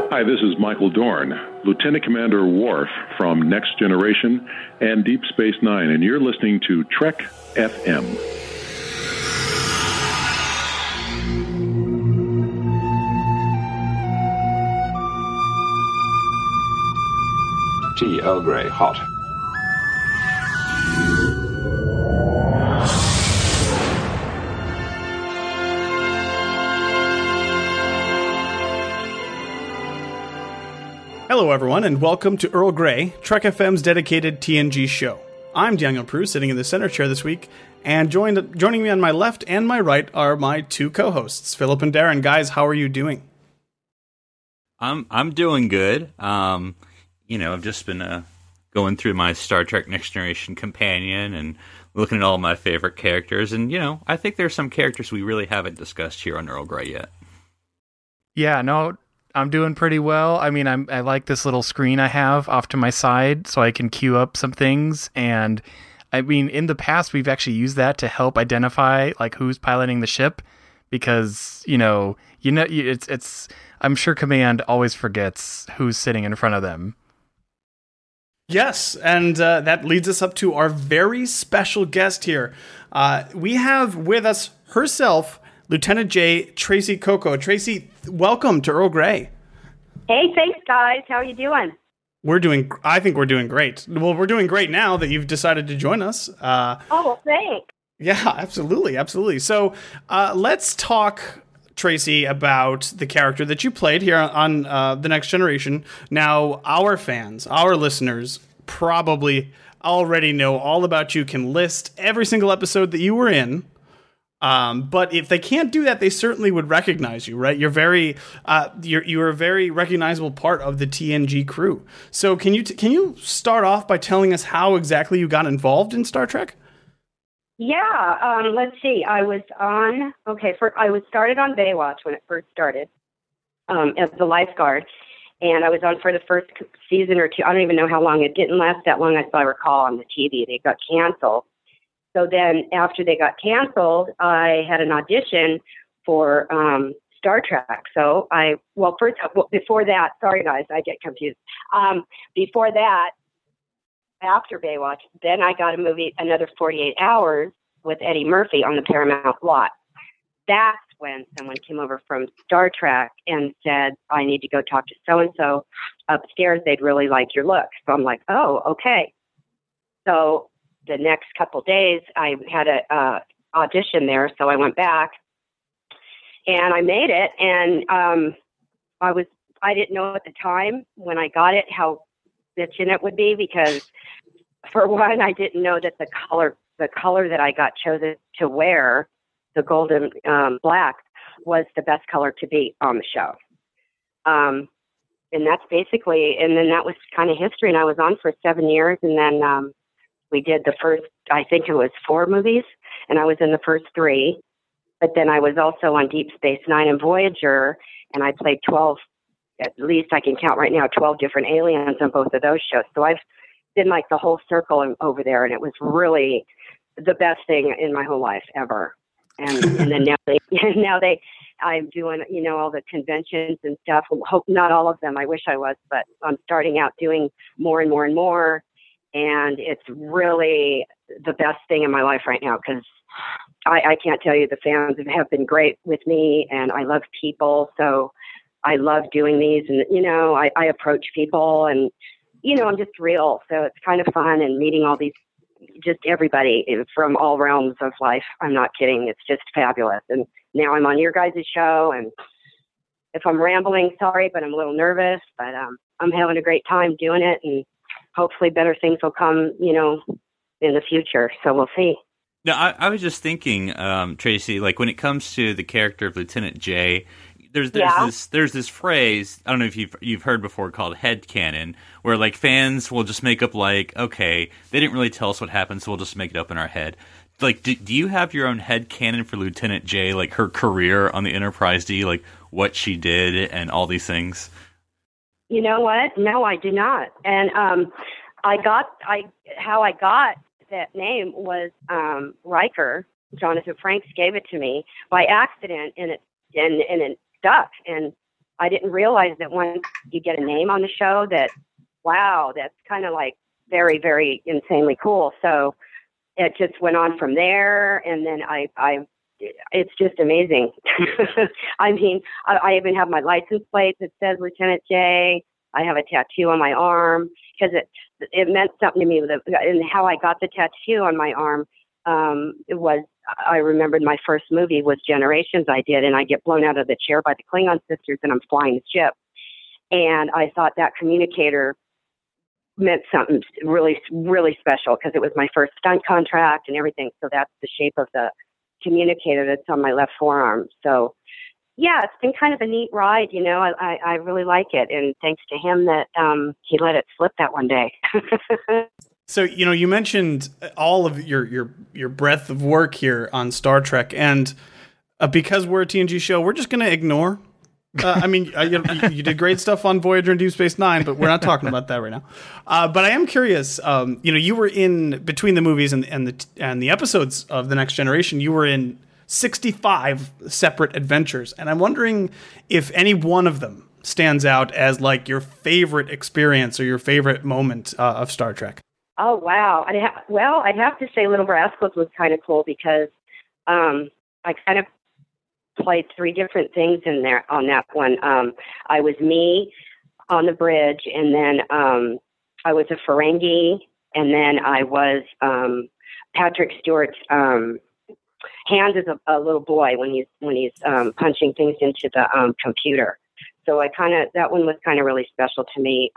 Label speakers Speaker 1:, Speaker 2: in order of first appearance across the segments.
Speaker 1: Hi, this is Michael Dorn, Lieutenant Commander Worf from Next Generation and Deep Space Nine, and you're listening to Trek FM.
Speaker 2: Tea Earl Grey, hot.
Speaker 3: Hello, everyone, and welcome to Earl Grey, Trek FM's dedicated TNG show. I'm Daniel Prue, sitting in the center chair this week, and joining me on my left and my right are my two co-hosts, Philip and Darren. Guys, how are you doing?
Speaker 4: I'm doing good. I've just been going through my Star Trek Next Generation companion and looking at all my favorite characters, and I think there's some characters we really haven't discussed here on Earl Grey yet.
Speaker 5: Yeah, no, I'm doing pretty well. I mean, I like this little screen I have off to my side so I can queue up some things. And I mean, in the past, we've actually used that to help identify like who's piloting the ship because, it's I'm sure Command always forgets who's sitting in front of them.
Speaker 3: Yes, and that leads us up to our very special guest here. We have with us herself, Lieutenant J. Tracy Coco. Tracy, welcome to Earl Grey.
Speaker 6: Hey, thanks, guys. How are you doing?
Speaker 3: I think we're doing great. Well, we're doing great now that you've decided to join us.
Speaker 6: Well, thanks.
Speaker 3: Yeah, absolutely. So let's talk, Tracy, about the character that you played here on The Next Generation. Now, our fans, our listeners, probably already know all about you, can list every single episode that you were in. But if they can't do that, they certainly would recognize you, right? You're a very recognizable part of the TNG crew. So can you start off by telling us how exactly you got involved in Star Trek?
Speaker 6: Yeah, let's see. I was started on Baywatch when it first started, as the lifeguard, and I was on for the first season or two. I don't even know how long. It didn't last that long, as I recall, on the TV. They got canceled. So then after they got canceled, I had an audition for Star Trek. So before that, sorry guys, I get confused. Before that, after Baywatch, then I got a movie, Another 48 Hours, with Eddie Murphy on the Paramount lot. That's when someone came over from Star Trek and said, I need to go talk to so-and-so upstairs. They'd really like your look. So I'm like, oh, okay. So the next couple days, I had a audition there, so I went back, and I made it. And I didn't know at the time when I got it how bitchin' it would be, because for one, I didn't know that the color that I got chosen to wear, the golden black, was the best color to be on the show. And that's basically, and then that was kind of history. And I was on for 7 years, and then we did the first, I think it was 4 movies, and I was in the first 3. But then I was also on Deep Space Nine and Voyager, and I played 12, at least I can count right now, 12 different aliens on both of those shows. So I've been like the whole circle over there, and it was really the best thing in my whole life ever. And then I'm doing, all the conventions and stuff. Hope not all of them. I wish I was, but I'm starting out doing more and more and more. And it's really the best thing in my life right now, because I can't tell you, the fans have been great with me, and I love people. So I love doing these, and, I approach people, and, I'm just real. So it's kind of fun, and meeting all these, just everybody from all realms of life. I'm not kidding. It's just fabulous. And now I'm on your guys' show, and if I'm rambling, sorry, but I'm a little nervous, but I'm having a great time doing it, and hopefully better things will come, in the future. So we'll see.
Speaker 4: No, I was just thinking, Tracy, like when it comes to the character of Lieutenant J, there's this phrase, I don't know if you've heard before, called headcanon, where like fans will just make up like, okay, they didn't really tell us what happened, so we'll just make it up in our head. Like, do you have your own headcanon for Lieutenant J, like her career on the Enterprise D, like what she did and all these things?
Speaker 6: You know what? No, I do not. And how I got that name was Riker. Jonathan Frakes gave it to me by accident, and it stuck. And I didn't realize that once you get a name on the show that, wow, that's kind of like very, very insanely cool. So it just went on from there. And then it's just amazing. I mean, I even have my license plate that says Lieutenant J. I have a tattoo on my arm because it meant something to me. And how I got the tattoo on my arm, I remembered my first movie was Generations I did, and I get blown out of the chair by the Klingon sisters, and I'm flying the ship. And I thought that communicator meant something really, really special because it was my first stunt contract and everything. So that's the shape of the communicator that's on my left forearm. So yeah, it's been kind of a neat ride. I really like it. And thanks to him that he let it slip that one day.
Speaker 3: So, you mentioned all of your breadth of work here on Star Trek, and because we're a TNG show, we're just going to ignore. You did great stuff on Voyager and Deep Space Nine, but we're not talking about that right now. But I am curious. You were in between the movies and the episodes of The Next Generation. You were in 65 separate adventures, and I'm wondering if any one of them stands out as like your favorite experience or your favorite moment of Star Trek.
Speaker 6: Oh, wow. I'd have to say Little Rascals was kind of cool because I kind of played three different things in there on that one. I was me on the bridge, and then I was a Ferengi, and then I was Patrick Stewart's hands as a little boy when he's punching things into the computer. So that one was kind of really special to me.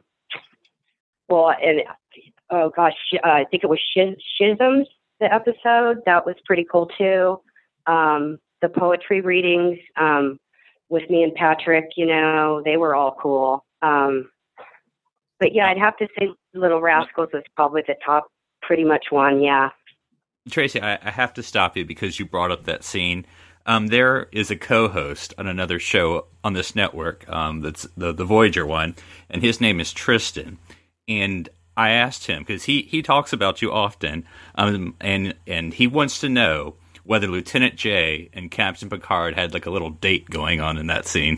Speaker 6: Oh gosh, I think it was Schisms, the episode. That was pretty cool too. The poetry readings with me and Patrick, they were all cool. But yeah, I'd have to say Little Rascals was probably the top pretty much one, yeah.
Speaker 4: Tracy, I have to stop you because you brought up that scene. There is a co-host on another show on this network, that's the Voyager one, and his name is Tristan. And I asked him, because he talks about you often, and he wants to know whether Lieutenant J and Captain Picard had like a little date going on in that scene.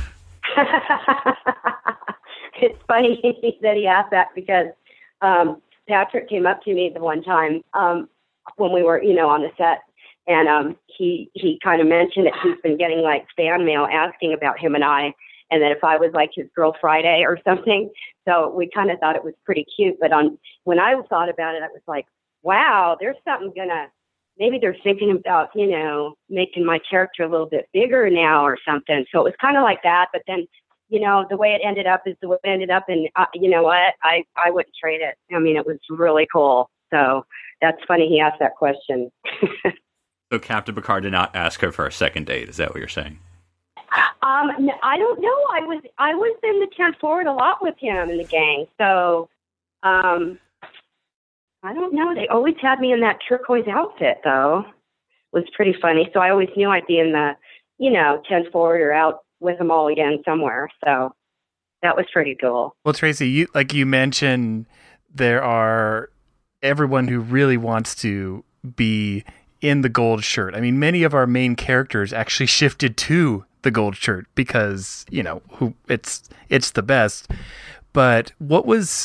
Speaker 6: It's funny that he asked that because Patrick came up to me the one time when we were, on the set, and he kind of mentioned that he's been getting like fan mail asking about him and I, and that if I was like his girl Friday or something. So we kind of thought it was pretty cute. But when I thought about it, I was like, wow, there's something maybe they're thinking about, making my character a little bit bigger now or something. So it was kind of like that. But then, the way it ended up is the way it ended up. And you know what? I wouldn't trade it. I mean, it was really cool. So that's funny he asked that question.
Speaker 4: So Captain Picard did not ask her for a second date. Is that what you're saying?
Speaker 6: No, I don't know. I was in the 10 forward a lot with him in the gang. So, I don't know. They always had me in that turquoise outfit, though. It was pretty funny. So I always knew I'd be in the, 10 forward or out with them all again somewhere. So that was pretty cool.
Speaker 5: Well, Tracy, you mentioned there are everyone who really wants to be in the gold shirt. I mean, many of our main characters actually shifted to the gold shirt because, it's the best. But what was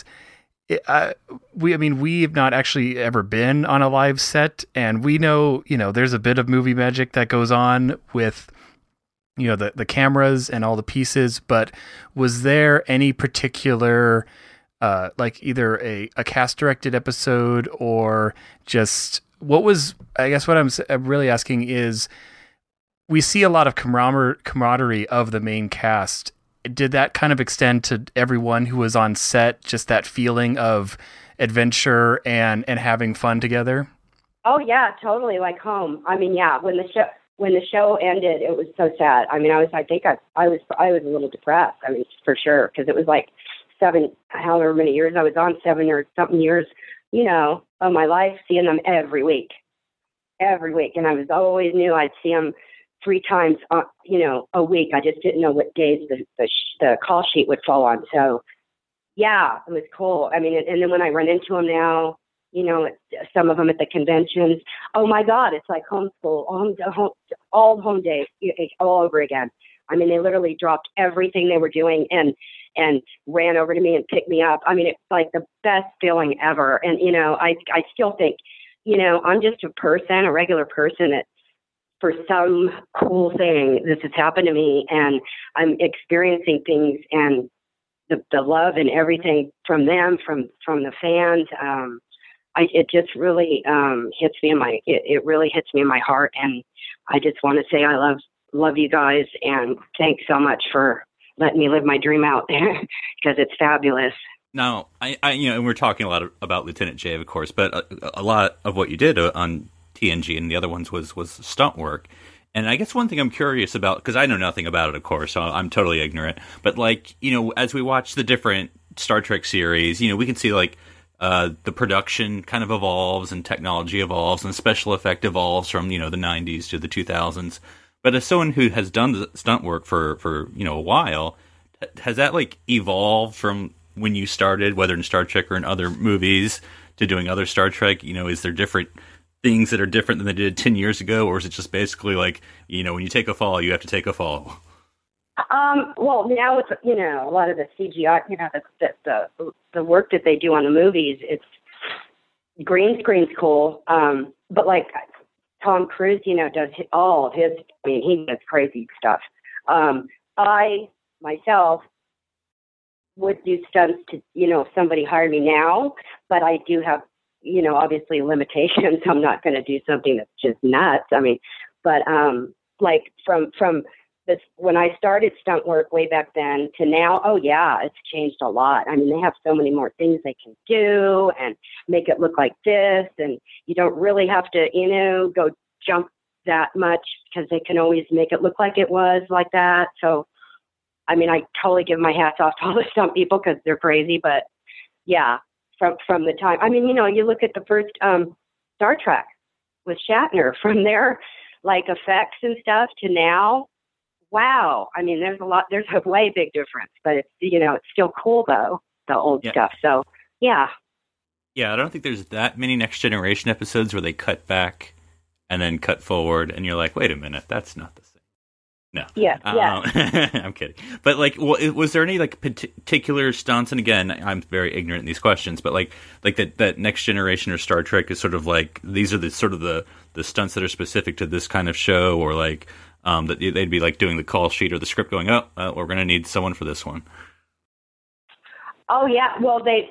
Speaker 5: we've not actually ever been on a live set, and we know, there's a bit of movie magic that goes on with, the cameras and all the pieces, but was there any particular, like either a cast directed episode or just what was, I guess what I'm really asking is, we see a lot of camaraderie of the main cast. Did that kind of extend to everyone who was on set, just that feeling of adventure and having fun together?
Speaker 6: Oh yeah, totally like home. I mean, yeah, when the show ended, it was so sad. I mean, I was a little depressed. I mean, for sure, because it was like however many years I was on, 7 or something years, of my life, seeing them every week. And I always knew I'd see them 3 times, a week. I just didn't know what days the call sheet would fall on. So, yeah, it was cool. I mean, and then when I run into them now, some of them at the conventions, oh my God, it's like homeschool, all home days, all over again. I mean, they literally dropped everything they were doing and ran over to me and picked me up. I mean, it's like the best feeling ever. And, you know, I still think, you know, I'm just a regular person that for some cool thing, this has happened to me, and I'm experiencing things, and the love and everything from them, from the fans, it just really hits me it really hits me in my heart. And I just want to say I love you guys, and thanks so much for letting me live my dream out there, because it's fabulous.
Speaker 4: Now, I you know, and we're talking a lot about Lieutenant J, of course, but a lot of what you did on TNG and the other ones was stunt work. And I guess one thing I'm curious about, because I know nothing about it, of course, so I'm totally ignorant. But, like, you know, as we watch the different Star Trek series, you know, we can see, like, the production kind of evolves and technology evolves and special effect evolves from, you know, the 90s to the 2000s. But as someone who has done the stunt work for you know, a while, has that, like, evolved from when you started, whether in Star Trek or in other movies, to doing other Star Trek? You know, is there different things that are different than they did 10 years ago, or is it just basically like, you know, when you take a fall, you have to take a fall?
Speaker 6: Well, now it's, you know, a lot of the CGI, you know, the work that they do on the movies, it's green screen's cool. But like Tom Cruise, you know, does all of his, I mean, he does crazy stuff. I myself would do stunts to, you know, if somebody hired me now, but I do have, you know, obviously limitations. I'm not going to do something that's just nuts. I mean, but like from this, when I started stunt work way back then to now, oh yeah, it's changed a lot. I mean, they have so many more things they can do and make it look like this, and you don't really have to, you know, go jump that much, because they can always make it look like it was like that. So, I mean, I totally give my hats off to all the stunt people, because they're crazy. But yeah, from the time, I mean, you know, you look at the first Star Trek with Shatner, from their like effects and stuff to now, wow. I mean, there's a way big difference, but it's, you know, it's still cool though, the old stuff. So yeah.
Speaker 4: Yeah, I don't think there's that many Next Generation episodes where they cut back and then cut forward, and you're like, wait a minute, that's not the same. No.
Speaker 6: Yeah.
Speaker 4: I'm kidding. But, like, was there any, like, particular stunts? And again, I'm very ignorant in these questions, but, like that Next Generation or Star Trek is sort of like, these are the sort of the stunts that are specific to this kind of show, or, like, that they'd be, like, doing the call sheet or the script going, we're going to need someone for this one.
Speaker 6: Oh, yeah. Well, they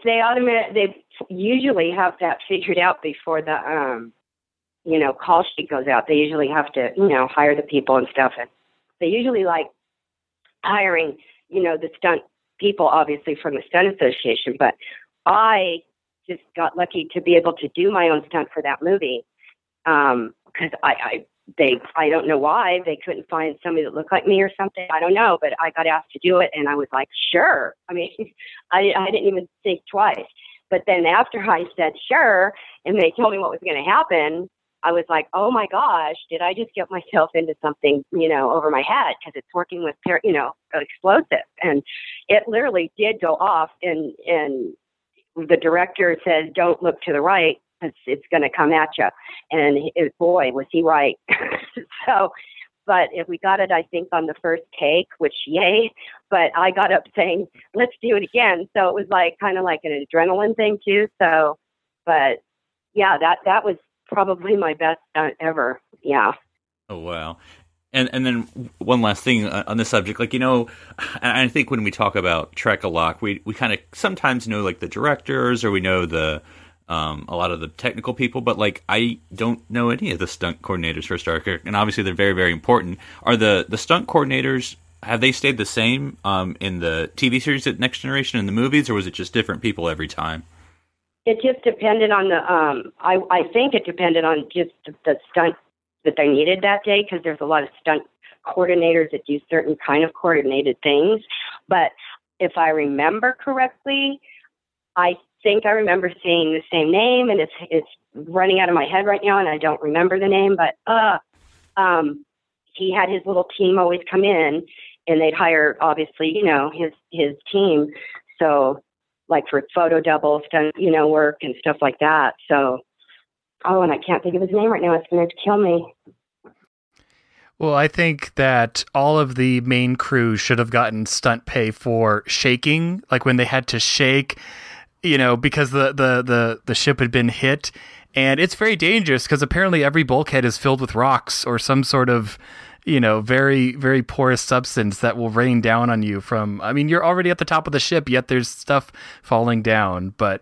Speaker 6: usually have that figured out before the, you know, call sheet goes out. They usually have to, you know, hire the people and stuff, and they usually like hiring, you know, the stunt people, obviously from the Stunt Association. But I just got lucky to be able to do my own stunt for that movie, because I don't know why they couldn't find somebody that looked like me or something. I don't know, but I got asked to do it, and I was like, sure. I mean, I didn't even think twice. But then after I said sure, and they told me what was going to happen, I was like, oh my gosh, did I just get myself into something, you know, over my head? Because it's working with, you know, explosives. And it literally did go off, and the director says, don't look to the right, because it's going to come at you. And boy, was he right. So, but if we got it, I think, on the first take, which yay, but I got up saying, let's do it again. So it was like kind of like an adrenaline thing too. So, but yeah, that was probably my best ever. Yeah.
Speaker 4: Oh, wow. And then one last thing on this subject, like, you know, I think when we talk about Trek a lot, we kind of sometimes know, like, the directors, or we know the a lot of the technical people, but, like, I don't know any of the stunt coordinators for Star Trek, and obviously they're very, very important. Are the stunt coordinators, have they stayed the same in the TV series at Next Generation and the movies, or was it just different people every time?
Speaker 6: It just depended on the, I think it depended on just the stunt that they needed that day, because there's a lot of stunt coordinators that do certain kind of coordinated things. But if I remember correctly, I think I remember seeing the same name, and it's running out of my head right now, and I don't remember the name, but he had his little team always come in, and they'd hire, obviously, you know, his team. So, like for photo doubles, you know, work and stuff like that. So, and I can't think of his name right now. It's going to kill me.
Speaker 5: Well, I think that all of the main crew should have gotten stunt pay for shaking, like when they had to shake, because the ship had been hit. And it's very dangerous because apparently every bulkhead is filled with rocks or some sort of, very, very porous substance that will rain down on you you're already at the top of the ship, yet there's stuff falling down. But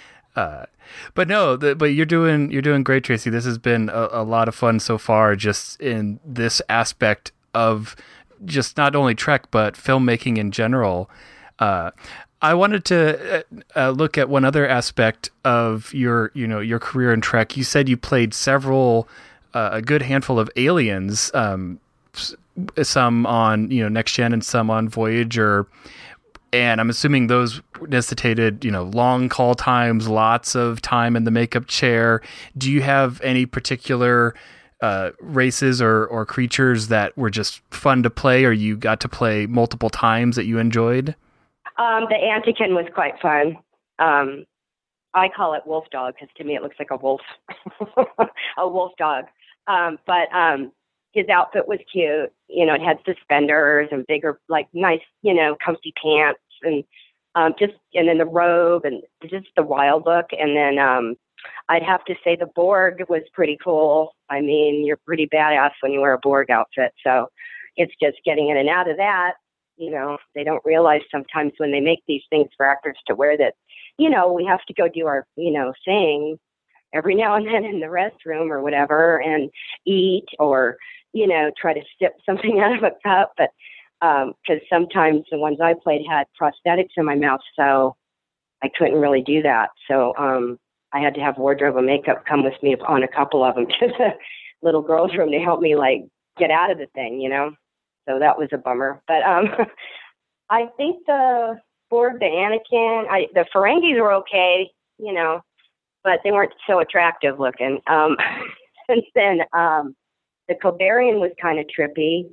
Speaker 5: you're doing great, Tracy. This has been a lot of fun so far, just in this aspect of just not only Trek but filmmaking in general. I wanted to look at one other aspect of your career in Trek. You said you played a good handful of aliens, some on Next Gen and some on Voyager. And I'm assuming those necessitated, long call times, lots of time in the makeup chair. Do you have any particular races or creatures that were just fun to play, or you got to play multiple times that you enjoyed?
Speaker 6: The Antikin was quite fun. I call it wolf dog because to me it looks like a wolf, a wolf dog. But his outfit was cute. It had suspenders and bigger, like nice, comfy pants. And then the robe and just the wild look. And then I'd have to say the Borg was pretty cool. I mean, you're pretty badass when you wear a Borg outfit. So it's just getting in and out of that. They don't realize sometimes when they make these things for actors to wear that, we have to go do our, thing every now and then in the restroom or whatever and eat or, try to sip something out of a cup. But because sometimes the ones I played had prosthetics in my mouth, so I couldn't really do that. So I had to have wardrobe and makeup come with me on a couple of them to the little girls' room to help me get out of the thing, So that was a bummer. But I think the Borg, the Anakin, the Ferengis were okay, but they weren't so attractive looking. And then the Kobarian was kind of trippy.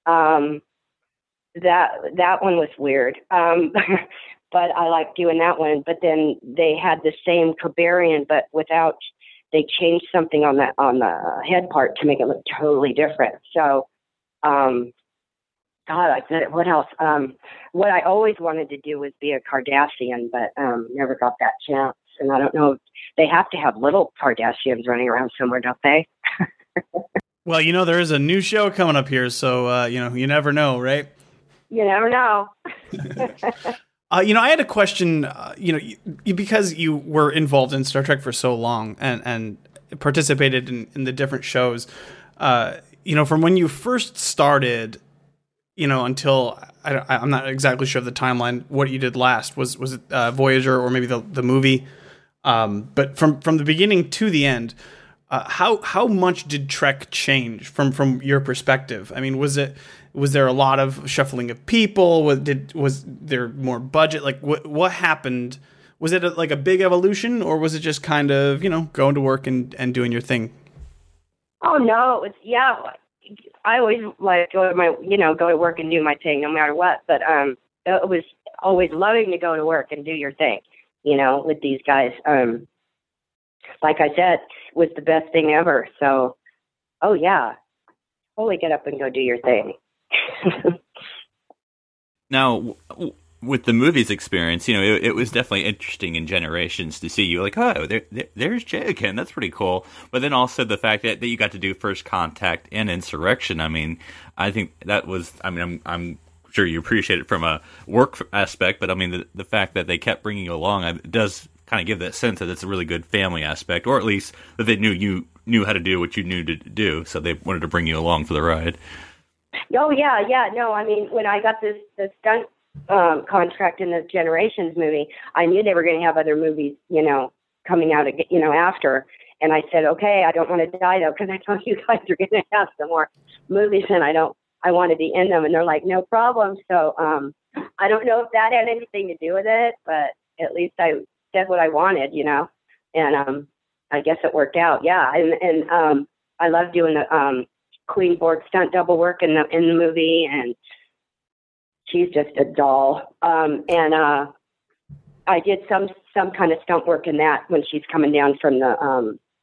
Speaker 6: That one was weird. But I liked doing that one. But then they had the same Kobarian, but they changed something on the head part to make it look totally different. So, what else? What I always wanted to do was be a Cardassian, but never got that chance. And I don't know, they have to have little Cardassians running around somewhere, don't they?
Speaker 3: Well, there is a new show coming up here, so you never know, right?
Speaker 6: You never know.
Speaker 3: I had a question. Because you were involved in Star Trek for so long and participated in the different shows. From when you first started, until I'm not exactly sure of the timeline. What you did last was it Voyager or maybe the movie? But from the beginning to the end, how much did Trek change from your perspective? I mean, was there a lot of shuffling of people? Was there more budget? Like what happened? Was it a big evolution, or was it just kind of going to work and doing your thing?
Speaker 6: Oh no, it was I always go to work and do my thing no matter what. But it was always loving to go to work and do your thing, with these guys. Like I said, it was the best thing ever. So, oh yeah, totally get up and go do your thing.
Speaker 4: Now, with the movies experience, it was definitely interesting in Generations to see you there's Jay again. That's pretty cool. But then also the fact that you got to do First Contact and Insurrection. I mean, I think that was. I mean, I'm sure you appreciate it from a work aspect, but I mean, the fact that they kept bringing you along, it does kind of give that sense that it's a really good family aspect, or at least that they knew how to do what you knew to do, so they wanted to bring you along for the ride.
Speaker 6: Oh yeah. No, I mean, when I got the stunt contract in the Generations movie, I knew they were going to have other movies, coming out, after. And I said, okay, I don't want to die though, because I told you guys are going to have some more movies, and I want to be in them. And they're like, no problem. So I don't know if that had anything to do with it, but at least I said what I wanted, and I guess it worked out. Yeah, and I love doing the Queen Borg stunt double work in the movie, and she's just a doll. And I did some kind of stunt work in that when she's coming down from the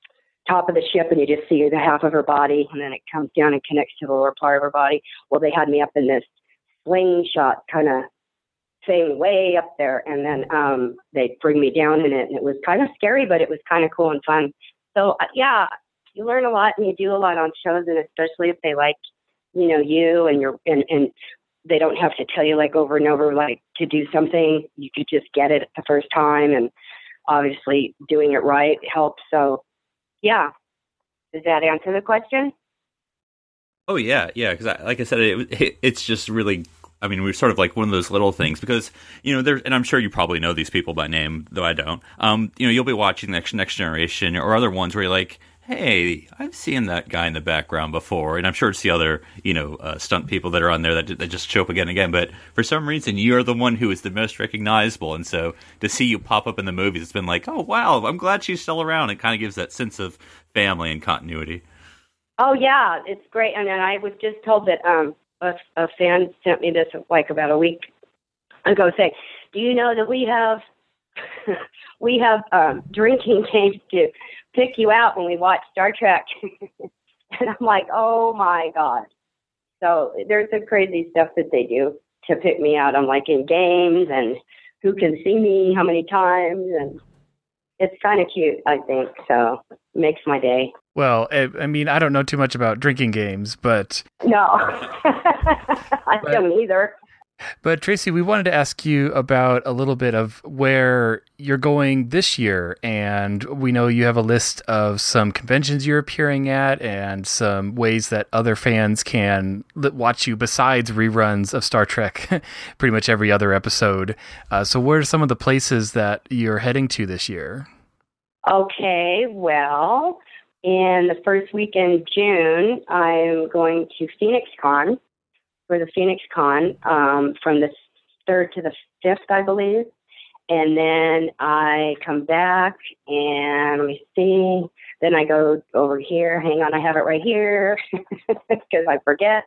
Speaker 6: top of the ship and you just see the half of her body, and then it comes down and connects to the lower part of her body. Well, they had me up in this slingshot kind of thing way up there, and then they bring me down in it, and it was kind of scary, but it was kind of cool and fun. So yeah, you learn a lot and you do a lot on shows, and especially if they like, you and you're and they don't have to tell you like over and over like to do something. You could just get it the first time, and obviously doing it right helps. So yeah, does that answer the question?
Speaker 4: Oh yeah, because like I said, it's just really. I mean, we're sort of like one of those little things because, there, and I'm sure you probably know these people by name, though I don't. You'll be watching Next Generation or other ones where you're like, hey, I've seen that guy in the background before. And I'm sure it's the other, stunt people that are on there that just show up again and again. But for some reason, you're the one who is the most recognizable. And so to see you pop up in the movies, it's been like, oh, wow, I'm glad she's still around. It kind of gives that sense of family and continuity.
Speaker 6: Oh, yeah, it's great. And then I was just told that a fan sent me this like about a week ago saying, do you know that we have drinking games to pick you out when we watch Star Trek? And I'm like, oh my God. So there's some crazy stuff that they do to pick me out. I'm like in games and who can see me how many times, and it's kind of cute, I think. So it makes my day.
Speaker 5: Well, I mean, I don't know too much about drinking games, but...
Speaker 6: No, I don't either.
Speaker 5: But Tracy, we wanted to ask you about a little bit of where you're going this year. And we know you have a list of some conventions you're appearing at and some ways that other fans can watch you besides reruns of Star Trek pretty much every other episode. So where are some of the places that you're heading to this year?
Speaker 6: Okay, well... in the first week in June, I'm going to Phoenix Con for the Phoenix Con from the 3rd to the 5th, I believe. And then I come back and let me see. Then I go over here. Hang on, I have it right here because I forget.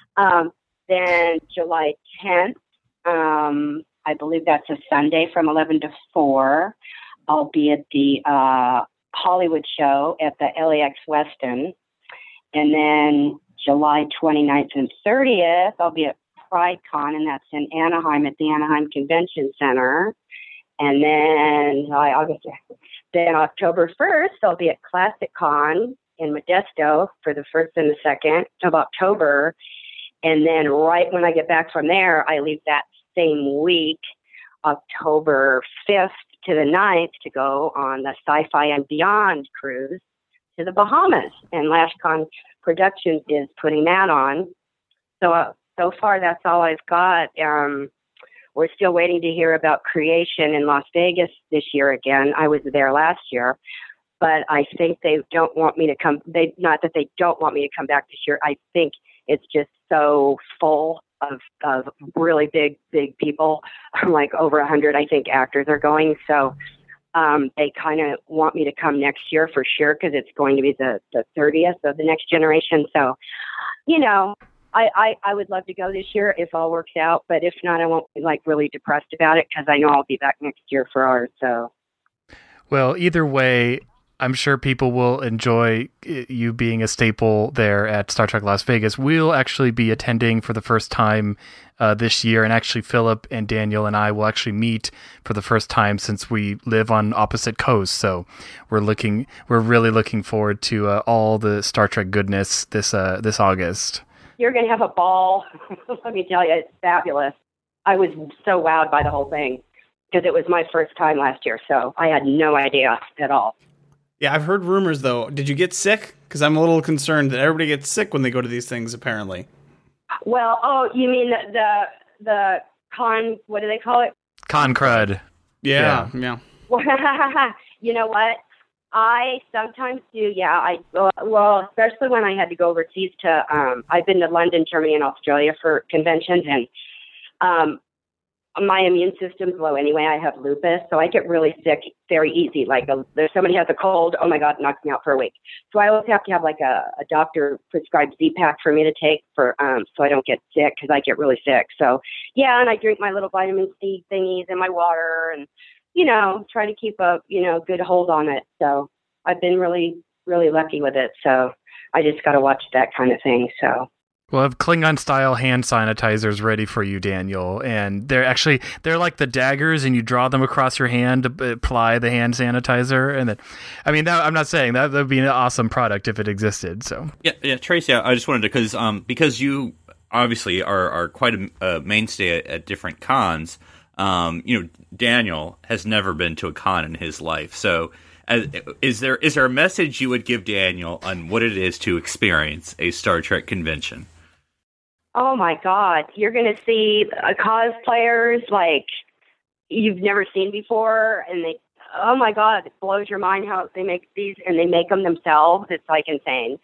Speaker 6: Then July 10th, I believe that's a Sunday from 11 to 4. I'll be at the Hollywood show at the LAX Westin. And then July 29th and 30th, I'll be at PrideCon, and that's in Anaheim at the Anaheim Convention Center. And then October 1st, I'll be at ClassicCon in Modesto for the 1st and the 2nd of October. And then right when I get back from there, I leave that same week, October 5th to the 9th, to go on the Sci-Fi and Beyond cruise to the Bahamas. And LashCon Productions is putting that on. So far, that's all I've got. We're still waiting to hear about Creation in Las Vegas this year again. I was there last year, but I think they don't want me to come. Not that they don't want me to come back this year. I think it's just so full of really big people, like over 100, I think, actors are going. So they kind of want me to come next year for sure, because it's going to be the 30th of the Next Generation. So, I would love to go this year if all works out. But if not, I won't be like really depressed about it, because I know I'll be back next year for ours. So,
Speaker 5: well, either way, I'm sure people will enjoy you being a staple there at Star Trek Las Vegas. We'll actually be attending for the first time this year, and actually Philip and Daniel and I will actually meet for the first time since we live on opposite coasts. So we're really looking forward to all the Star Trek goodness this August.
Speaker 6: You're going to have a ball. Let me tell you, it's fabulous. I was so wowed by the whole thing because it was my first time last year, so I had no idea at all.
Speaker 3: Yeah, I've heard rumors, though. Did you get sick? Because I'm a little concerned that everybody gets sick when they go to these things, apparently.
Speaker 6: Well, you mean the con, what do they call it?
Speaker 5: Con crud.
Speaker 3: Yeah.
Speaker 6: You know what? I sometimes do, yeah. Well, especially when I had to go overseas to, I've been to London, Germany, and Australia for conventions, and my immune system's low anyway. I have lupus, so I get really sick very easy. Like there's somebody has a cold, oh my God, it knocks me out for a week. So I always have to have like a doctor prescribed Z-Pak for me to take for so I don't get sick, because I get really sick. So yeah, and I drink my little vitamin C thingies and my water, and try to keep a good hold on it. So I've been really really lucky with it. So I just got to watch that kind of thing. So.
Speaker 5: We'll have Klingon-style hand sanitizers ready for you, Daniel. And they're like the daggers, and you draw them across your hand to apply the hand sanitizer. And then, I mean, I'm not saying that would be an awesome product if it existed. So
Speaker 4: yeah, Tracy, I just wanted to because you obviously are quite a mainstay at different cons. Daniel has never been to a con in his life. So, is there a message you would give Daniel on what it is to experience a Star Trek convention?
Speaker 6: Oh my God, you're going to see cosplayers like you've never seen before, and oh my God, it blows your mind how they make these, and they make them themselves. It's like insane.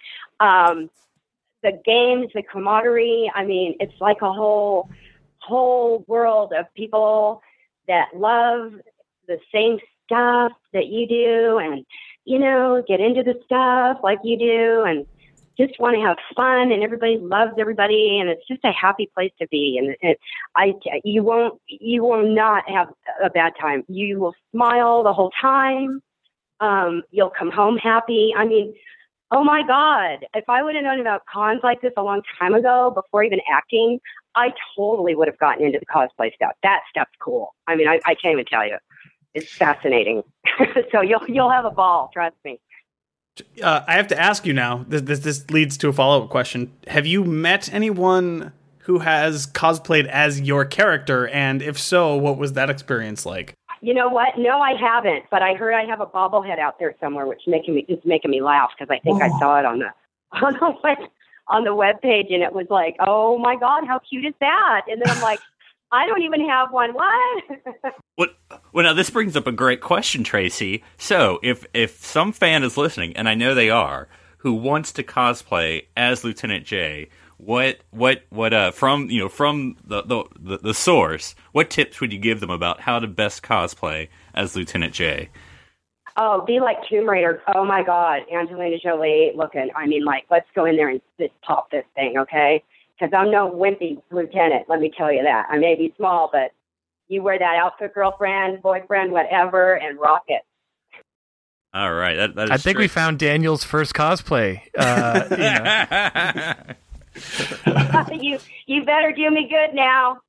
Speaker 6: The games, the camaraderie, I mean, it's like a whole world of people that love the same stuff that you do, and, get into the stuff like you do, and just want to have fun, and everybody loves everybody, and it's just a happy place to be. And you will not have a bad time. You will smile the whole time. You'll come home happy. I mean, oh my God, if I would have known about cons like this a long time ago, before even acting, I totally would have gotten into the cosplay stuff. That stuff's cool. I mean, I can't even tell you. It's fascinating. So you'll have a ball, trust me.
Speaker 3: I have to ask you now, this leads to a follow-up question. Have you met anyone who has cosplayed as your character? And if so, what was that experience like?
Speaker 6: You know what? No, I haven't. But I heard I have a bobblehead out there somewhere, which is making me laugh, because I think I saw it on the web page, and it was like, oh my God, how cute is that? And then I'm like, I don't even have one. What?
Speaker 4: Well, now this brings up a great question, Tracy. So, if some fan is listening, and I know they are, who wants to cosplay as Lieutenant J, what from the source, what tips would you give them about how to best cosplay as Lieutenant J?
Speaker 6: Oh, be like Tomb Raider. Oh my God, Angelina Jolie looking. I mean, like, let's go in there and just pop this thing, okay? Because I'm no wimpy lieutenant, let me tell you that. I may be small, but you wear that outfit, girlfriend, boyfriend, whatever, and rock it.
Speaker 4: All right. That is
Speaker 5: I think we found Daniel's first cosplay.
Speaker 6: You better do me good now.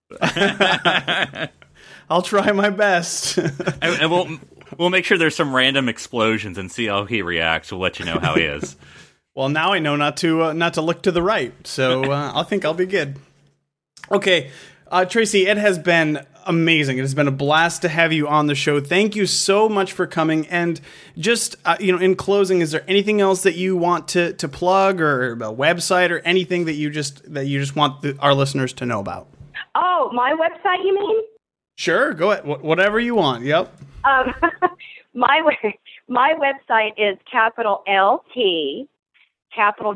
Speaker 3: I'll try my best.
Speaker 4: and we'll make sure there's some random explosions and see how he reacts. We'll let you know how he is.
Speaker 3: Well, now I know not to look to the right, so I think I'll be good. Okay, Tracy, it has been amazing. It has been a blast to have you on the show. Thank you so much for coming. And just in closing, is there anything else that you want to plug, or a website, or anything that you just want our listeners to know about?
Speaker 6: Oh, my website, you mean?
Speaker 3: Sure, go ahead. Whatever you want. Yep.
Speaker 6: My website is capital LT. capital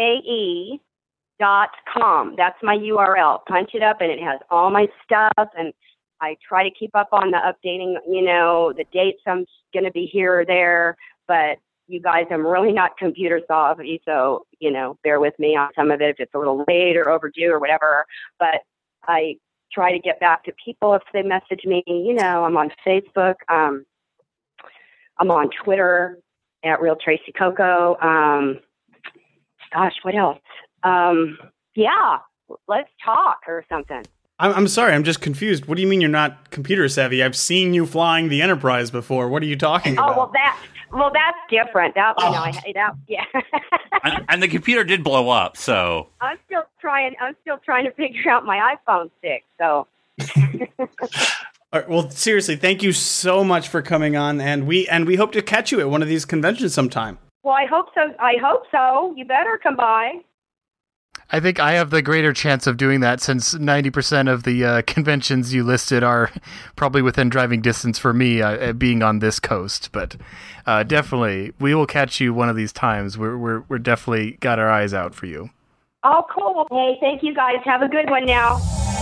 Speaker 6: JAE.com. That's my URL. Punch it up, and it has all my stuff, and I try to keep up on the updating, the dates I'm going to be here or there, but you guys, I'm really not computer savvy, so, bear with me on some of it if it's a little late or overdue or whatever, but I try to get back to people if they message me. I'm on Facebook. I'm on Twitter at Real Tracy Coco. Gosh, what else? Yeah, let's talk or something.
Speaker 3: I'm sorry, I'm just confused. What do you mean you're not computer savvy? I've seen you flying the Enterprise before. What are you talking about?
Speaker 6: Oh, that's different. Yeah.
Speaker 4: and the computer did blow up, so
Speaker 6: I'm still trying to figure out my iPhone 6. So.
Speaker 3: All right, well, seriously, thank you so much for coming on, and we hope to catch you at one of these conventions sometime.
Speaker 6: Well, I hope so. You better come by.
Speaker 5: I think I have the greater chance of doing that, since 90% of the conventions you listed are probably within driving distance for me, being on this coast. But definitely, we will catch you one of these times. We're definitely got our eyes out for you.
Speaker 6: Oh, cool. Hey, thank you guys. Have a good one now.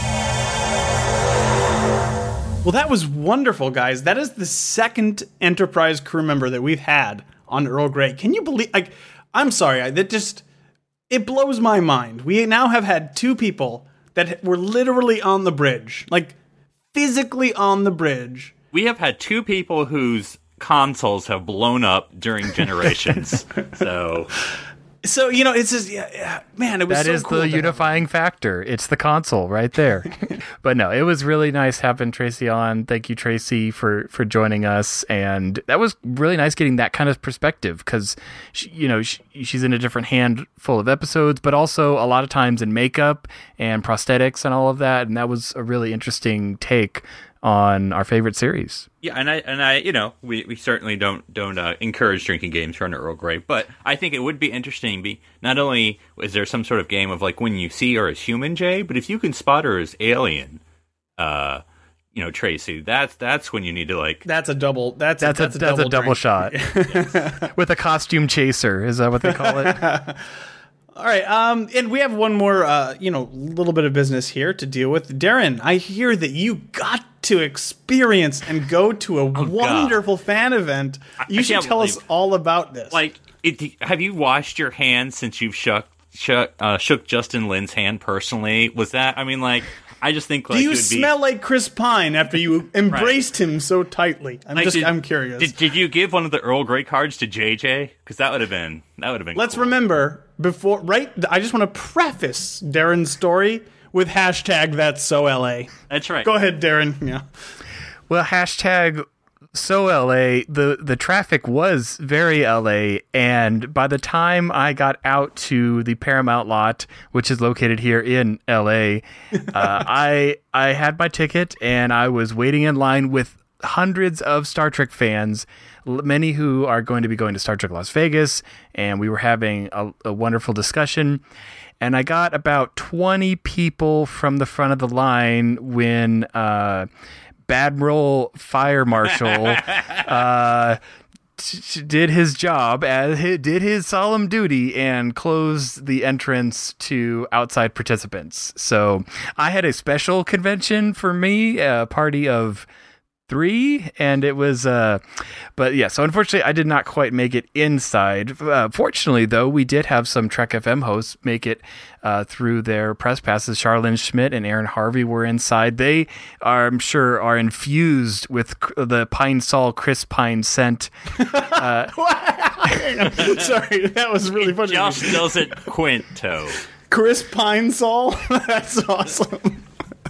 Speaker 3: Well, that was wonderful, guys. That is the second Enterprise crew member that we've had on Earl Grey. Can you believe? I'm sorry, it blows my mind. We now have had two people that were literally on the bridge, physically on the bridge.
Speaker 4: We have had two people whose consoles have blown up during generations.
Speaker 3: So, you know, it's just, man, it was
Speaker 5: that
Speaker 3: so
Speaker 5: is
Speaker 3: cool.
Speaker 5: the unifying factor. It's the console right there. But no, it was really nice having Tracy on. Thank you, Tracy, for joining us. And that was really nice getting that kind of perspective because, she's in a different handful of episodes, but also a lot of times in makeup and prosthetics and all of that. And that was a really interesting take on our favorite series.
Speaker 4: Yeah, and I, we certainly don't encourage drinking games from Earl Grey, but I think it would be interesting. Not only is there some sort of game of like when you see her as human, Jay, but if you can spot her as alien, Tracy, that's when you need to like.
Speaker 3: That's a double. That's a
Speaker 5: double shot. With a costume chaser. Is that what they call it?
Speaker 3: All right, and we have one more, little bit of business here to deal with. Darren, I hear that you got to experience and go to a wonderful fan event. You should tell us all about this.
Speaker 4: Like, have you washed your hands since you've shook Justin Lin's hand personally? Was that? I mean, like, I just think like.
Speaker 3: Do you smell like Chris Pine after you embraced him so tightly? I'm curious.
Speaker 4: Did you give one of the Earl Grey cards to JJ? Because that would have been.
Speaker 3: Let's
Speaker 4: cool.
Speaker 3: remember I just want to preface Darren's story with hashtag That's So LA.
Speaker 4: That's right.
Speaker 3: Go ahead, Darren. Yeah.
Speaker 5: Well, hashtag So LA. The traffic was very LA, and by the time I got out to the Paramount lot, which is located here in LA, I had my ticket and I was waiting in line with hundreds of Star Trek fans, many who are going to be going to Star Trek Las Vegas, and we were having a wonderful discussion. And I got about 20 people from the front of the line when Badmiral Fire Marshal did his job, did his solemn duty, and closed the entrance to outside participants. So I had a special convention for me, a party of 3, and it was but yeah, so unfortunately I did not quite make it inside. Fortunately though, we did have some Trek FM hosts make it through their press passes. Charlene Schmidt and Aaron Harvey were inside. They are, I'm sure, are infused with the Pine Sol Chris Pine scent.
Speaker 3: Sorry, that was really funny.
Speaker 4: Josh does it Quinto.
Speaker 3: Chris Pine Sol? That's awesome.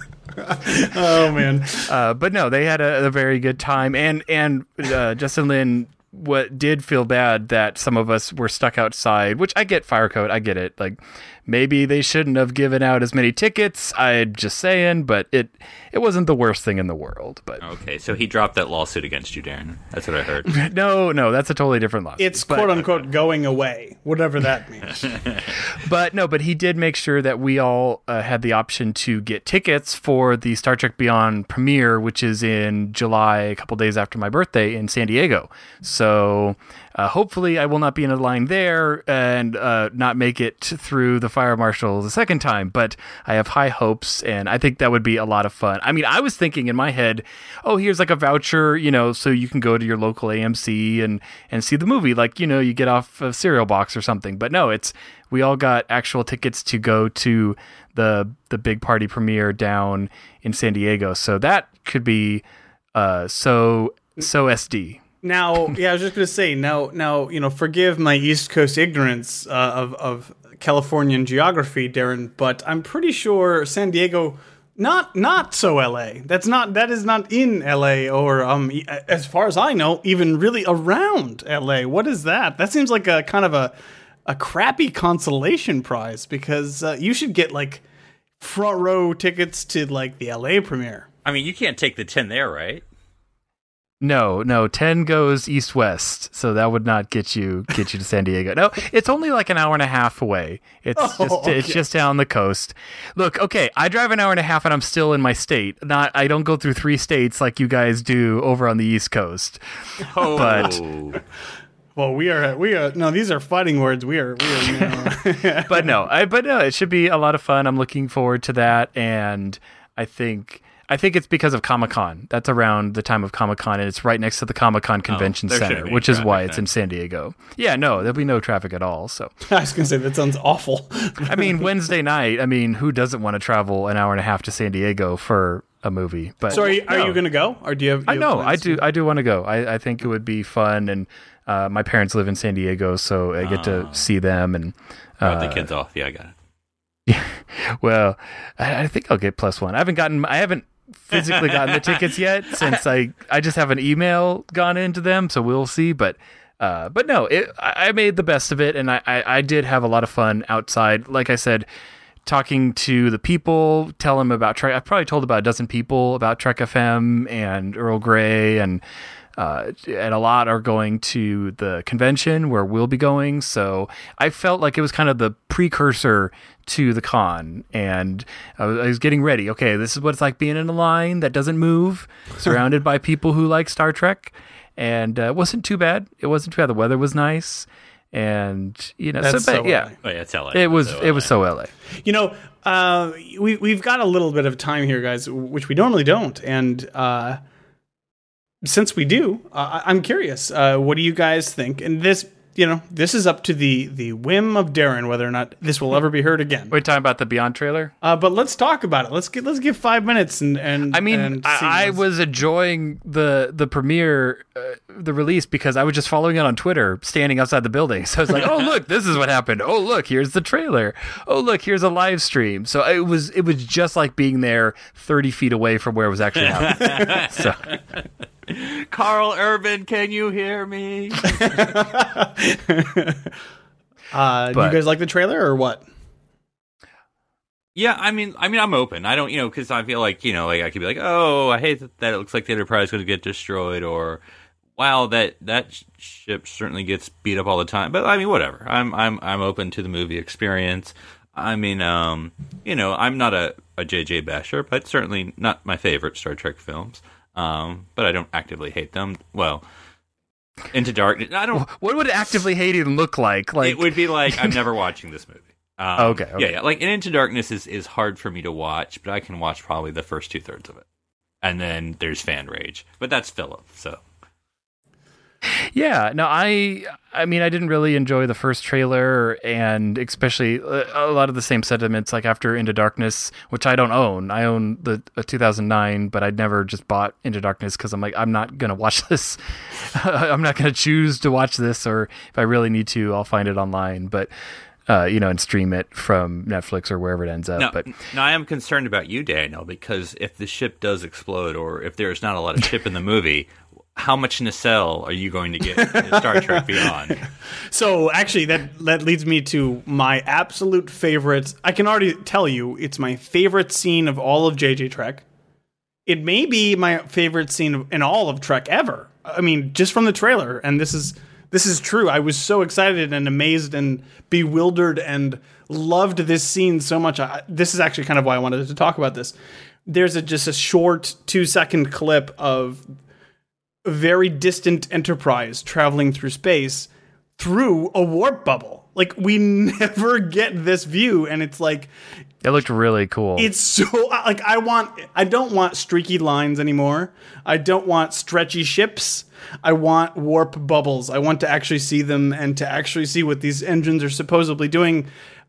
Speaker 3: Oh man.
Speaker 5: But no, they had a very good time, and Justin Lin did feel bad that some of us were stuck outside, which I get. Fire Code, I get it. Like, maybe they shouldn't have given out as many tickets. I'm just saying, but it wasn't the worst thing in the world. But
Speaker 4: okay, so he dropped that lawsuit against you, Darren. That's what I heard.
Speaker 5: No, that's a totally different lawsuit.
Speaker 3: It's quote unquote going away, whatever that means.
Speaker 5: But he did make sure that we all had the option to get tickets for the Star Trek Beyond premiere, which is in July, a couple days after my birthday in San Diego. So hopefully I will not be in a line there and not make it through the fire marshal the second time, but I have high hopes, and I think that would be a lot of fun. I mean, I was thinking in my head, oh, here's like a voucher, so you can go to your local AMC and see the movie, like, you get off a cereal box or something. But no, we all got actual tickets to go to the big party premiere down in San Diego, so that could be so SD.
Speaker 3: Now, yeah, I was just going to say, now, forgive my East Coast ignorance of Californian geography, Darren, but I'm pretty sure San Diego, not so LA. That is not in LA, or as far as I know, even really around LA. What is that? That seems like a kind of a crappy consolation prize, because you should get like front row tickets to like the LA premiere.
Speaker 4: I mean, you can't take the 10 there, right?
Speaker 5: No, 10 goes east-west, so that would not get you to San Diego. No, it's only like an hour and a half away. It's just down the coast. Look, okay, I drive an hour and a half and I'm still in my state. I don't go through 3 states like you guys do over on the East Coast.
Speaker 4: Oh.
Speaker 5: But
Speaker 3: well, we are no, these are fighting words. We are no.
Speaker 5: But no, it should be a lot of fun. I'm looking forward to that, and I think it's because of Comic-Con. That's around the time of Comic-Con, and it's right next to the Comic-Con Convention Center, which is why it's in San Diego. Yeah, no, there'll be no traffic at all. So
Speaker 3: I was going to say, that sounds awful.
Speaker 5: I mean, Wednesday night, who doesn't want to travel an hour and a half to San Diego for a movie. But
Speaker 3: so are you going to go, or do you have?
Speaker 5: I know I do want to go. I think it would be fun, and my parents live in San Diego, so I get to see them. And
Speaker 4: the kids off. Yeah, I got it.
Speaker 5: Yeah, well, I think I'll get +1. I haven't physically gotten the tickets yet since I just have an email gone into them, so we'll see. But no, I made the best of it, and I did have a lot of fun outside. Like I said, talking to the people, tell them about Trek. I probably told about a dozen people about Trek FM and Earl Grey, and a lot are going to the convention where we'll be going. So I felt like it was kind of the precursor to the con, and I was getting ready. Okay, this is what it's like being in a line that doesn't move, surrounded by people who like Star Trek, and it wasn't too bad. It wasn't too bad. The weather was nice, and
Speaker 3: That's so
Speaker 4: yeah, it's LA.
Speaker 5: It was so LA.
Speaker 3: We've got a little bit of time here, guys, which we normally don't, and since we do, I'm curious. What do you guys think? And this is up to the whim of Darren whether or not this will ever be heard again.
Speaker 5: We're talking about the Beyond trailer,
Speaker 3: but let's talk about it. Let's give 5 minutes and
Speaker 5: I mean, I was enjoying the premiere, the release, because I was just following it on Twitter, standing outside the building. So I was like, oh look, this is what happened. Oh look, here's the trailer. Oh look, here's a live stream. So it was just like being there 30 feet away from where it was actually happening. So.
Speaker 4: Carl Urban, can you hear me?
Speaker 3: Do you guys like the trailer or what?
Speaker 4: Yeah, I mean, I'm open. I don't, because I feel like, I could be like, oh, I hate that it looks like the Enterprise is going to get destroyed, or wow, that ship certainly gets beat up all the time. But I mean, whatever. I'm open to the movie experience. I mean, I'm not a JJ basher, but certainly not my favorite Star Trek films. But I don't actively hate them. Well, Into Darkness, I don't.
Speaker 5: What would actively hating look like?
Speaker 4: It would be like I'm never watching this movie.
Speaker 5: Okay.
Speaker 4: Yeah. Like, Into Darkness is hard for me to watch, but I can watch probably the first 2/3 of it, and then there's fan rage. But that's Philip, so.
Speaker 5: Yeah, no, I mean, I didn't really enjoy the first trailer, and especially a lot of the same sentiments, like after Into Darkness, which I don't own. I own the 2009, but I'd never just bought Into Darkness because I'm like, I'm not going to watch this. I'm not going to choose to watch this, or if I really need to, I'll find it online. But and stream it from Netflix or wherever it ends up.
Speaker 4: Now, I am concerned about you, Daniel, because if the ship does explode, or if there's not a lot of ship in the movie, how much nacelle are you going to get in Star Trek Beyond?
Speaker 3: So actually, that leads me to my absolute favorite. I can already tell you, it's my favorite scene of all of JJ Trek. It may be my favorite scene in all of Trek ever. I mean, just from the trailer, and this is true. I was so excited and amazed and bewildered and loved this scene so much. This is actually kind of why I wanted to talk about this. There's just a short 2-second clip of a very distant Enterprise traveling through space through a warp bubble. Like, we never get this view, and it's like,
Speaker 5: it looked really cool.
Speaker 3: It's so like I don't want streaky lines anymore. I don't want stretchy ships. I want warp bubbles. I want to actually see them and to actually see what these engines are supposedly doing.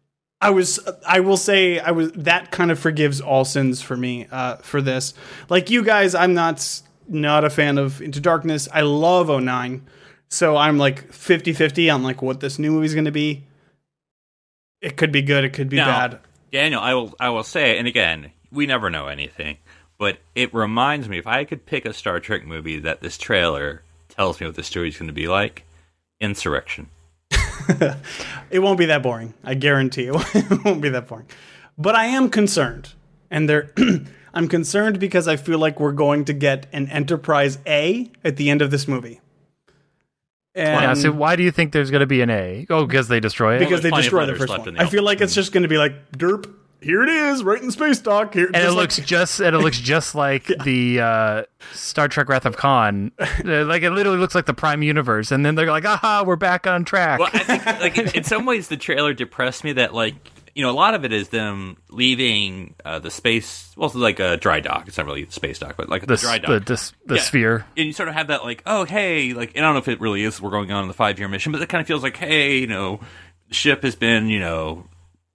Speaker 3: That kind of forgives all sins for me for this. Like you guys, I'm not a fan of Into Darkness. I love 09. So I'm like 50-50 on like what this new movie's going to be. It could be good, it could be bad.
Speaker 4: Daniel, I will say, and again, we never know anything, but it reminds me, if I could pick a Star Trek movie that this trailer tells me what the story's going to be like, Insurrection.
Speaker 3: It won't be that boring. I guarantee you. It won't be that boring. But I am concerned. And I'm concerned because I feel like we're going to get an Enterprise A at the end of this movie.
Speaker 5: And so why do you think there's going to be an A? Oh, because they destroy it?
Speaker 3: Because they destroy the first one. I feel like it's just going to be like, derp, here it is, right in space dock. Here,
Speaker 5: and it looks just like the Star Trek Wrath of Khan. Like, it literally looks like the Prime Universe. And then they're like, aha, we're back on track.
Speaker 4: Well, I think like in some ways the trailer depressed me that, like, a lot of it is them leaving the space. Well, it's like a dry dock. It's not really a space dock, but like the dry dock.
Speaker 5: The sphere.
Speaker 4: And you sort of have that, like, oh, hey, like, I don't know if it really is. We're going on the 5-year mission, but it kind of feels like, hey, the ship has been,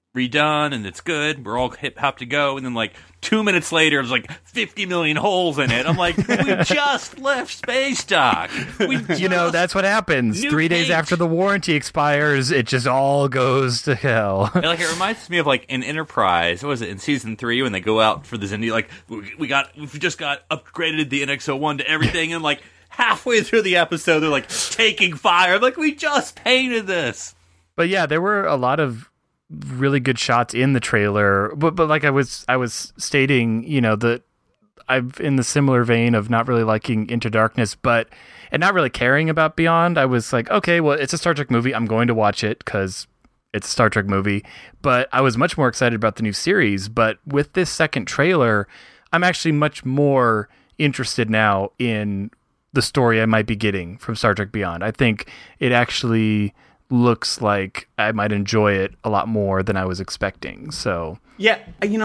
Speaker 4: redone and it's good. We're all hip hop to go. And then like 2 minutes later, there's like 50 million holes in it. I'm like, we just left space dock.
Speaker 5: That's what happens. 3 days after the warranty expires, it just all goes to hell.
Speaker 4: And, like, it reminds me of like in Enterprise. What was it in season 3 when they go out for the Xindi? Like we've just got upgraded the NX-01 to everything, and like halfway through the episode, they're like taking fire. I'm like, we just painted this.
Speaker 5: But yeah, there were a lot of really good shots in the trailer, but like I was stating, that I'm in the similar vein of not really liking Into Darkness, and not really caring about Beyond. I was like, okay, well, it's a Star Trek movie. I'm going to watch it because it's a Star Trek movie. But I was much more excited about the new series. But with this second trailer, I'm actually much more interested now in the story I might be getting from Star Trek Beyond. I think it actually looks like I might enjoy it a lot more than I was expecting. So
Speaker 3: yeah,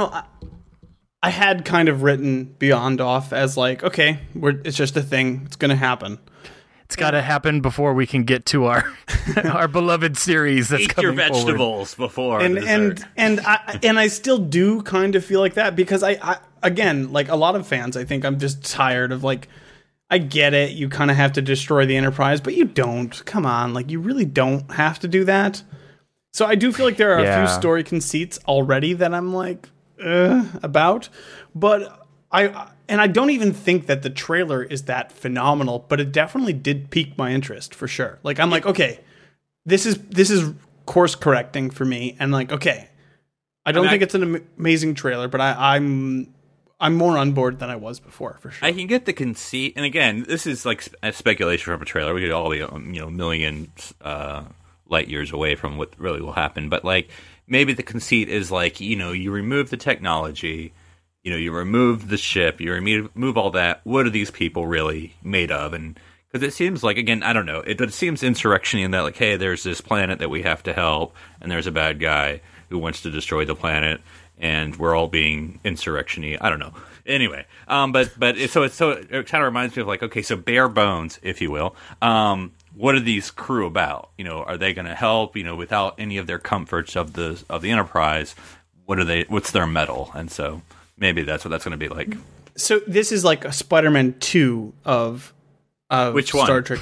Speaker 3: I had kind of written Beyond off as like, okay, it's just a thing. It's going to happen.
Speaker 5: It's got to happen before we can get to our our beloved series that's coming forward.
Speaker 4: Eat your vegetables before
Speaker 3: and I still do kind of feel like that because I again, like a lot of fans, I think I'm just tired of like, I get it. You kind of have to destroy the Enterprise, but you don't. Come on. Like, you really don't have to do that. So I do feel like there are a few story conceits already that I'm like, about. But I don't even think that the trailer is that phenomenal, but it definitely did pique my interest for sure. Like, I'm like, okay, this is course correcting for me. And like, okay, I don't think it's an amazing trailer, but I'm more on board than I was before, for sure.
Speaker 4: I can get the conceit, and again, this is like a speculation from a trailer. We could all be, millions light years away from what really will happen. But like, maybe the conceit is like, you remove the technology, you remove the ship, you remove all that. What are these people really made of? And because it seems like, again, I don't know, it seems insurrection in that, like, hey, there's this planet that we have to help, and there's a bad guy who wants to destroy the planet. And we're all being insurrection-y. I don't know. Anyway, but it kind of reminds me of like, okay, so bare bones, if you will. What are these crew about? Are they going to help? Without any of their comforts of the Enterprise, what's their mettle? And so maybe that's what that's going to be like.
Speaker 3: So this is like a Spider-Man 2 of
Speaker 4: which one?
Speaker 3: Star Trek.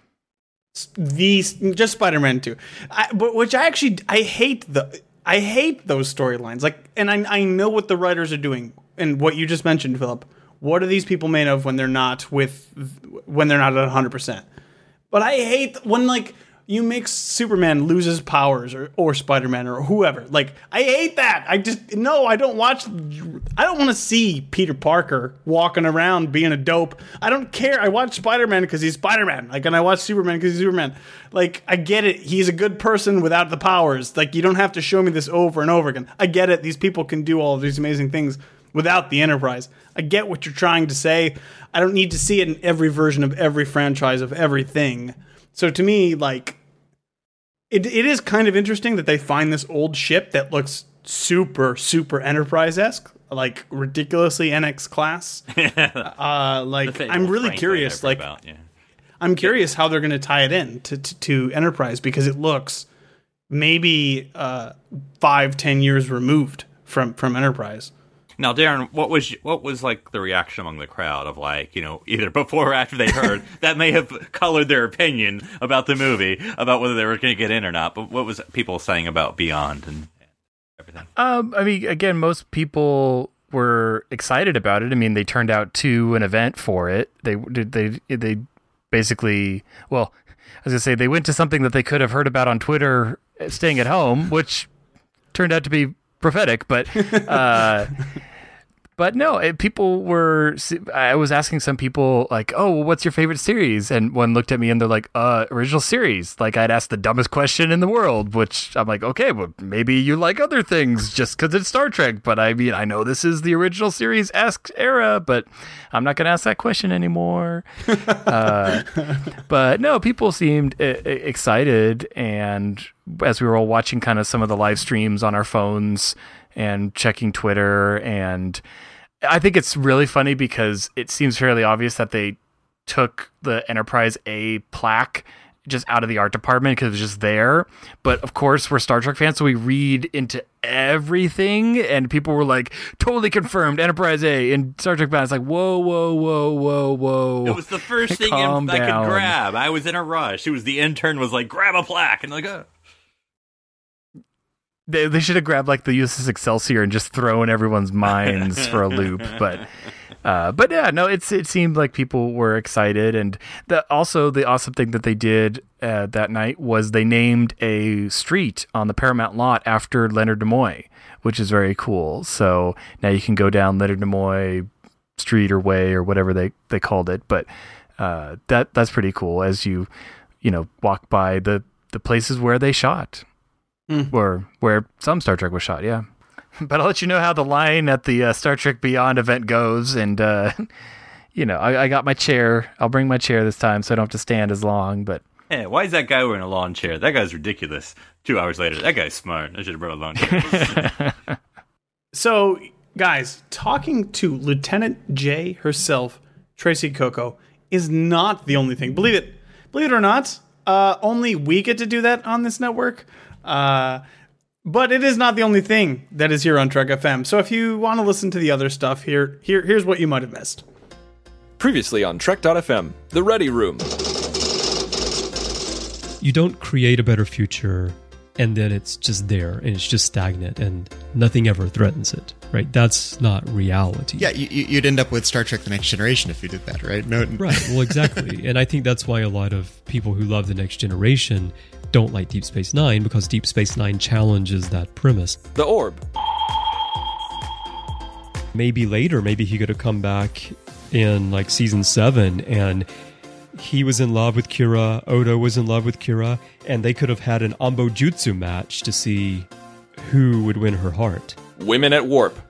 Speaker 3: Just Spider-Man 2, I hate those storylines. Like, and I know what the writers are doing, and what you just mentioned, Philip. What are these people made of when they're not at 100%? But I hate when like you make Superman lose his powers or Spider-Man or whoever. Like, I hate that. I don't want to see Peter Parker walking around being a dope. I don't care. I watch Spider-Man because he's Spider-Man. Like, and I watch Superman because he's Superman. Like, I get it. He's a good person without the powers. Like, you don't have to show me this over and over again. I get it. These people can do all of these amazing things without the Enterprise. I get what you're trying to say. I don't need to see it in every version of every franchise of everything. So to me, like, it is kind of interesting that they find this old ship that looks super, super Enterprise-esque, like ridiculously NX class. Like, I'm really curious. Like, I'm curious how they're going to tie it in to Enterprise, because it looks maybe 5-10 years removed from Enterprise.
Speaker 4: Now, Darren, what was like the reaction among the crowd of like, either before or after they heard that may have colored their opinion about the movie, about whether they were going to get in or not. But what was people saying about Beyond and everything?
Speaker 5: I mean, again, most people were excited about it. I mean, they turned out to an event for it. They basically, well, I was gonna say they went to something that they could have heard about on Twitter, staying at home, which turned out to be prophetic, but but no, people were. I was asking some people like, "Oh, well, what's your favorite series?" And one looked at me and they're like, "Original series." Like, I'd asked the dumbest question in the world, which I'm like, "Okay, well, maybe you like other things just because it's Star Trek." But I mean, I know this is the original series-esque era, but I'm not going to ask that question anymore. But no, people seemed excited, and as we were all watching kind of some of the live streams on our phones and checking Twitter, and I think it's really funny because it seems fairly obvious that they took the Enterprise A plaque just out of the art department because it was just there. But of course, we're Star Trek fans, so we read into everything. And people were like, totally confirmed, Enterprise A in Star Trek Beyond. It's like, whoa, whoa, whoa, whoa, whoa.
Speaker 4: It was the first thing I could grab. I was in a rush. It was the intern was like, grab a plaque. And like,
Speaker 5: They should have grabbed like the USS Excelsior and just thrown everyone's minds for a loop. But yeah, no, it seemed like people were excited. And also the awesome thing that they did that night was they named a street on the Paramount lot after Leonard Nimoy, which is very cool. So now you can go down Leonard Nimoy Street or Way or whatever they called it. But that's pretty cool as you walk by the places where they shot. Or where some Star Trek was shot, yeah. But I'll let you know how the line at the Star Trek Beyond event goes. And, I got my chair. I'll bring my chair this time so I don't have to stand as long. But
Speaker 4: hey, why is that guy wearing a lawn chair? That guy's ridiculous. 2 hours later, that guy's smart. I should have brought a lawn chair.
Speaker 3: So, guys, talking to Lieutenant J herself, Tracy Coco, is not the only thing. Believe it or not, only we get to do that on this network. But it is not the only thing that is here on Trek FM. So if you want to listen to the other stuff, here's what you might have missed.
Speaker 2: Previously on Trek.fm, The Ready Room.
Speaker 7: You don't create a better future and then it's just there and it's just stagnant and nothing ever threatens it, right? That's not reality.
Speaker 8: Yeah, you'd end up with Star Trek The Next Generation if you did that, right? No.
Speaker 7: Right, well, exactly. And I think that's why a lot of people who love The Next Generation don't like Deep Space Nine, because Deep Space Nine challenges that premise.
Speaker 2: The Orb.
Speaker 7: Maybe later, maybe he could have come back in like season 7 and he was in love with Kira, Odo was in love with Kira, and they could have had an Ambo Jutsu match to see who would win her heart.
Speaker 2: Women at Warp.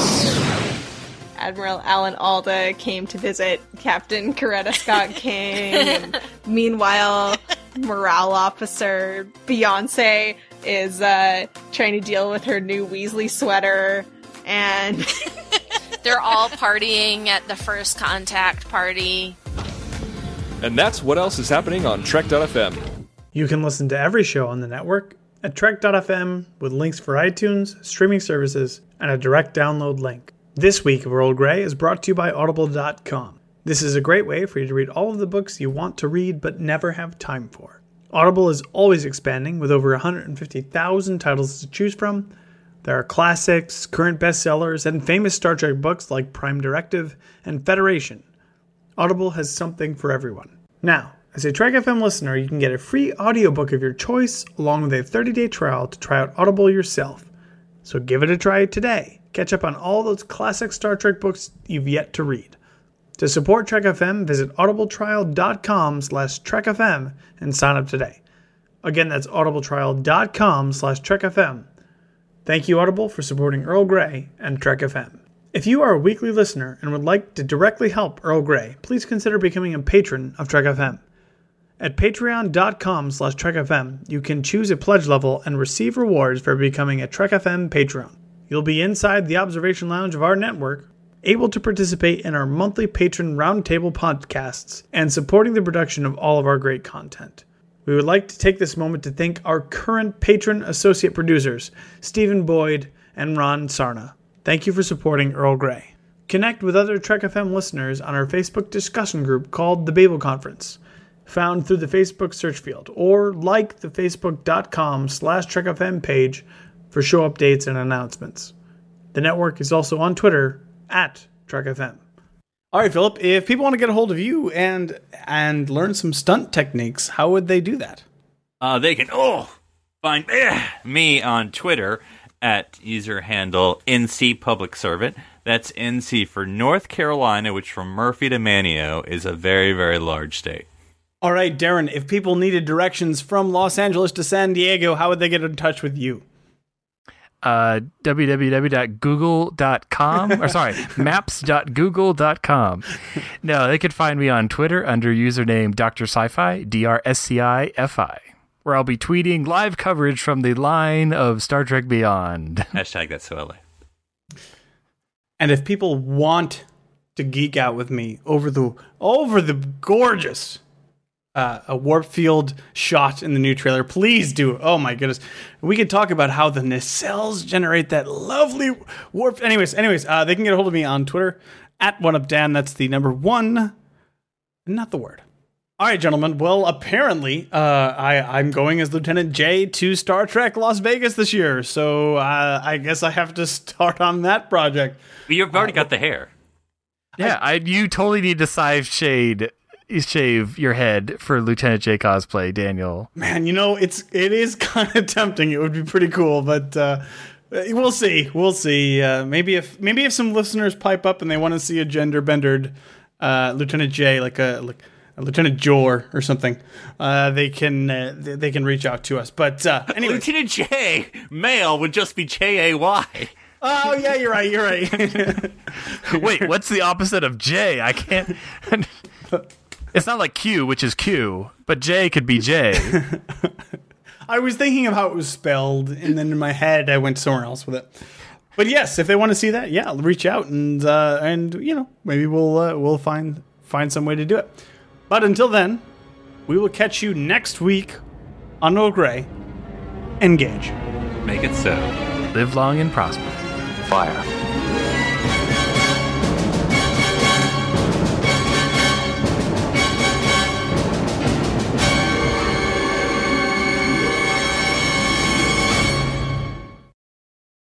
Speaker 9: Admiral Alan Alda came to visit Captain Coretta Scott King, and meanwhile, morale officer Beyonce is trying to deal with her new Weasley sweater, and
Speaker 10: they're all partying at the first contact party.
Speaker 2: And that's what else is happening on Trek.fm.
Speaker 3: You can listen to every show on the network at Trek.fm with links for iTunes, streaming services, and a direct download link. This week of Earl Grey is brought to you by Audible.com. This is a great way for you to read all of the books you want to read but never have time for. Audible is always expanding with over 150,000 titles to choose from. There are classics, current bestsellers, and famous Star Trek books like Prime Directive and Federation. Audible has something for everyone. Now, as a Trek FM listener, you can get a free audiobook of your choice along with a 30-day trial to try out Audible yourself. So give it a try today. Catch up on all those classic Star Trek books you've yet to read. To support Trek FM, visit audibletrial.com/trekfm and sign up today. Again, that's audibletrial.com/trekfm. Thank you, Audible, for supporting Earl Grey and Trek FM. If you are a weekly listener and would like to directly help Earl Grey, please consider becoming a patron of Trek FM. At patreon.com/trekfm, you can choose a pledge level and receive rewards for becoming a Trek FM patron. You'll be inside the observation lounge of our network, able to participate in our monthly patron roundtable podcasts, and supporting the production of all of our great content. We would like to take this moment to thank our current patron associate producers, Stephen Boyd and Ron Sarna. Thank you for supporting Earl Grey. Connect with other Trek FM listeners on our Facebook discussion group called The Babel Conference, found through the Facebook search field, or like the facebook.com/TrekFM page for show updates and announcements. The network is also on Twitter at TrekFM. All right, Philip, if people want to get a hold of you and learn some stunt techniques, how would they do that?
Speaker 4: They can find me on Twitter at user handle NC Public Servant. That's NC for North Carolina, which from Murphy to Manteo is a very, very large state.
Speaker 3: All right, Darren, if people needed directions from Los Angeles to San Diego, how would they get in touch with you?
Speaker 5: www.google.com maps.google.com. No, they could find me on Twitter under username Dr. Sci-Fi, DRSCIFI, where I'll be tweeting live coverage from the line of Star Trek Beyond.
Speaker 4: Hashtag that's so LA.
Speaker 3: And if people want to geek out with me over the gorgeous a warp field shot in the new trailer. Please do. Oh my goodness. We could talk about how the nacelles generate that lovely warp. Anyways, they can get a hold of me on Twitter at OneUpDan. That's the number 1, not the word. All right, gentlemen. Well, apparently, I'm going as Lieutenant J to Star Trek Las Vegas this year. So I guess I have to start on that project.
Speaker 4: But you've already got the hair.
Speaker 5: Yeah, you totally need to shave your head for Lieutenant J cosplay, Daniel.
Speaker 3: Man, it is kind of tempting. It would be pretty cool, but we'll see. Maybe if some listeners pipe up and they want to see a gender-bendered Lieutenant J, like a Lieutenant Jor or something, they can reach out to us. But anyway,
Speaker 4: Lieutenant J male would just be Jay.
Speaker 3: Oh yeah, you're right.
Speaker 5: Wait, what's the opposite of J? I can't. It's not like Q, which is Q, but J could be J.
Speaker 3: I was thinking of how it was spelled, and then in my head I went somewhere else with it. But yes, if they want to see that, yeah, reach out and maybe we'll find some way to do it. But until then, we will catch you next week on Noel Gray. Engage.
Speaker 4: Make it so.
Speaker 5: Live long and prosper.
Speaker 11: Fire.